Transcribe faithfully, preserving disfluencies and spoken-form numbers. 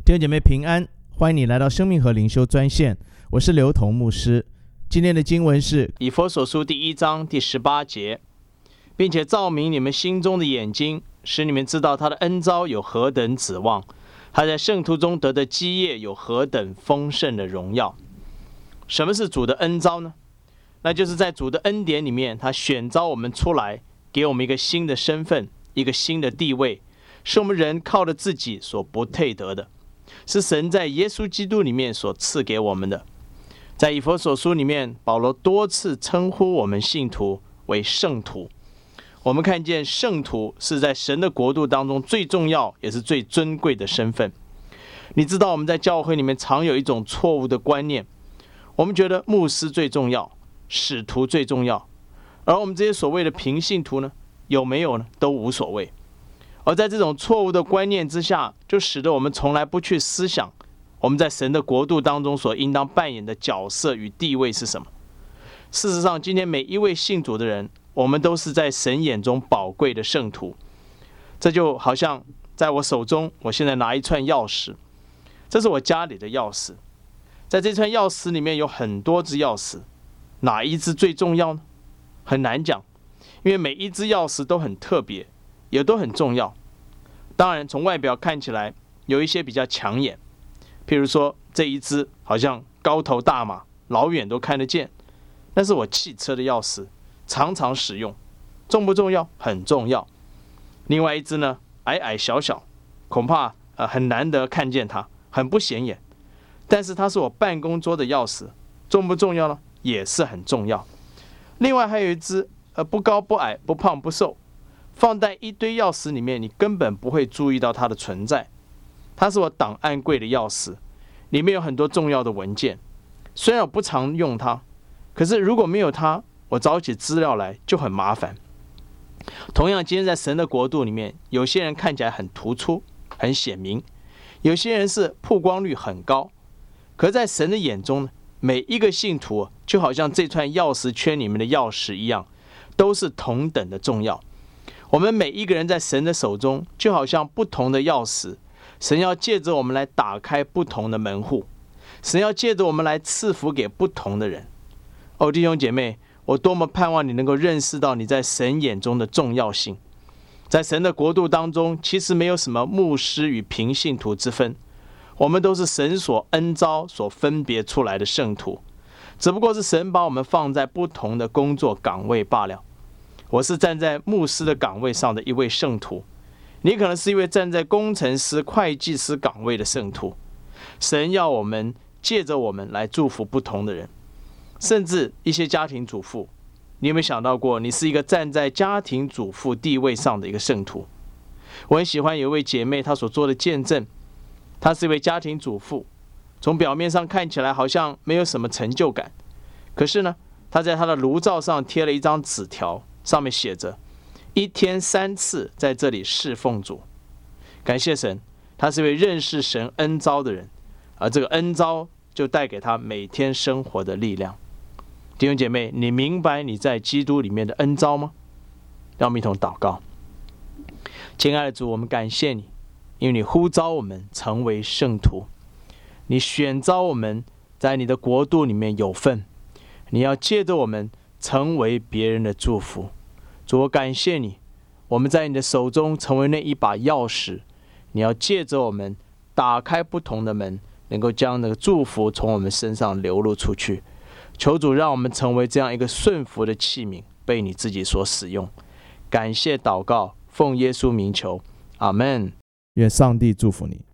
弟兄姐妹平安，欢迎你来到生命和灵修专线，我是刘同牧师。今天的经文是以弗所书第一章第十八节，并且照明你们心中的眼睛，使你们知道他的恩召有何等指望，他在圣徒中得的基业有何等丰盛的荣耀。什么是主的恩召呢？那就是在主的恩典里面，他选召我们出来，给我们一个新的身份，一个新的地位，是我们人靠着自己所不配得的，是神在耶稣基督里面所赐给我们的。在以弗所书里面，保罗多次称呼我们信徒为圣徒。我们看见圣徒是在神的国度当中最重要也是最尊贵的身份。你知道我们在教会里面常有一种错误的观念，我们觉得牧师最重要，使徒最重要，而我们这些所谓的平信徒呢，有没有呢，都无所谓。而在这种错误的观念之下，就使得我们从来不去思想我们在神的国度当中所应当扮演的角色与地位是什么。事实上，今天每一位信主的人，我们都是在神眼中宝贵的圣徒。这就好像在我手中，我现在拿一串钥匙，这是我家里的钥匙。在这串钥匙里面有很多只钥匙，哪一只最重要呢？很难讲，因为每一只钥匙都很特别，也都很重要。当然，从外表看起来，有一些比较抢眼，譬如说这一只好像高头大马，老远都看得见，那是我汽车的钥匙，常常使用，重不重要？很重要。另外一只呢，矮矮小小，恐怕、呃、很难得看见它，很不显眼，但是它是我办公桌的钥匙，重不重要呢？也是很重要。另外还有一只、呃、不高不矮，不胖不瘦，放在一堆钥匙里面，你根本不会注意到它的存在。它是我档案柜的钥匙，里面有很多重要的文件。虽然我不常用它，可是如果没有它，我找起资料来就很麻烦。同样，今天在神的国度里面，有些人看起来很突出、很显明，有些人是曝光率很高。可在神的眼中呢，每一个信徒就好像这串钥匙圈里面的钥匙一样，都是同等的重要。我们每一个人在神的手中，就好像不同的钥匙，神要借着我们来打开不同的门户，神要借着我们来赐福给不同的人。哦，弟兄姐妹，我多么盼望你能够认识到你在神眼中的重要性。在神的国度当中，其实没有什么牧师与平信徒之分，我们都是神所恩召、所分别出来的圣徒，只不过是神把我们放在不同的工作岗位罢了。我是站在牧师的岗位上的一位圣徒，你可能是一位站在工程师、会计师岗位的圣徒。神要我们借着我们来祝福不同的人，甚至一些家庭主妇，你有没有想到过，你是一个站在家庭主妇地位上的一个圣徒？我很喜欢有一位姐妹，她所做的见证，她是一位家庭主妇，从表面上看起来好像没有什么成就感，可是呢，她在她的炉灶上贴了一张纸条，上面写着一天三次在这里侍奉主。感谢神，他是一位认识神恩召的人，而这个恩召就带给他每天生活的力量。弟兄姐妹，你明白你在基督里面的恩召吗？让我们一同祷告。亲爱的主，我们感谢你，因为你呼召我们成为圣徒，你选召我们在你的国度里面有份，你要借着我们成为别人的祝福。主，我感谢你，我们在你的手中成为那一把钥匙，你要借着我们打开不同的门，能够将那个祝福从我们身上流露出去。求主让我们成为这样一个顺服的器皿，被你自己所使用。感谢祷告，奉耶稣名求，阿们。 愿上帝祝福你。